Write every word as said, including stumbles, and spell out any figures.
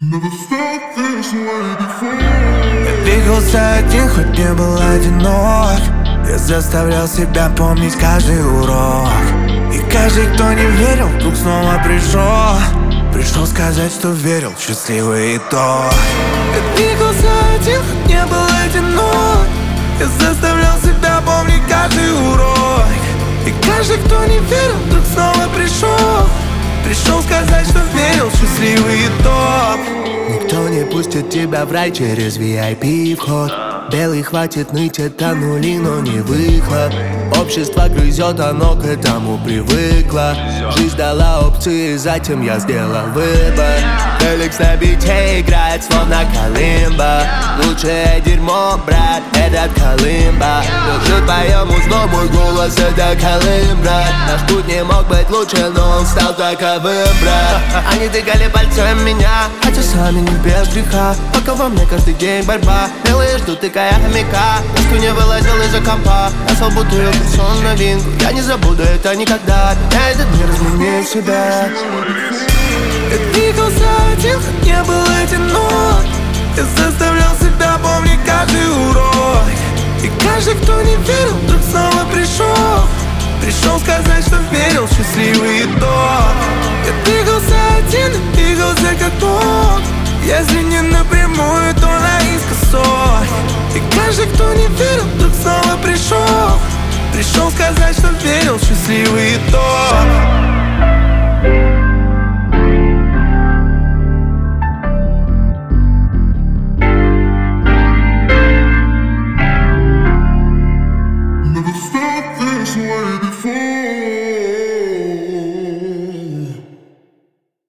Я двигался один, хоть не был одинок. Я заставлял себя помнить каждый урок. И каждый, кто не верил, вдруг снова пришел. Пришел сказать, что верил, счастливый итог. Я двигался один, хоть не был одинок. Я заставлял себя помнить каждый урок. И каждый, кто не верил, вдруг снова пришел. Пришел сказать, что верил, счастливый итог. Никто не пустит тебя в рай через ви ай пи вход. Белый хватит ныть, это нули, но не выхлоп. Общество грызет, оно к этому привыкло. Жизнь дала опции, затем я сделал выбор. Феликс на бите играет, словно Колымба. Лучшее дерьмо, брат, этот Колымба. Держит твоему зло, мой голос, это Колым, брат. Наш путь не мог быть лучше, но он стал таковым, брат. Они тыкали пальцем меня, хотя сами не без греха. Пока во мне каждый день борьба. Белые ждут, тыкая хомяка. Доску не вылазил из-за компа. Нашел бутылку, сон новинку. Я не забуду это никогда. Я этот мир изменил себя. Я двигался один, хоть не был одинок. Я заставлял себя помнить каждый урок. И каждый, кто не верил, вдруг снова пришел. Пришел сказать, что верил, счастливый итог. Я двигался один и двигался как ток. Если не напрямую, то наискосок. И каждый, кто не верил, вдруг снова пришел. Пришел сказать, что верил, счастливый итог.